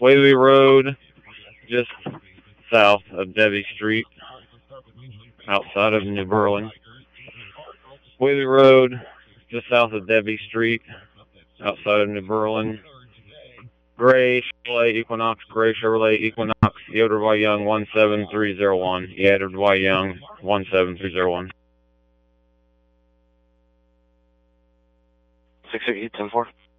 Whaley Road, just south of Debbie Street, outside of New Berlin. Whaley Road, just south of Debbie Street, outside of New Berlin. Gray Chevrolet Equinox, Gray Chevrolet Equinox, Yoder Y Young 17301, Yoder Y Young 17301. 668-10-4.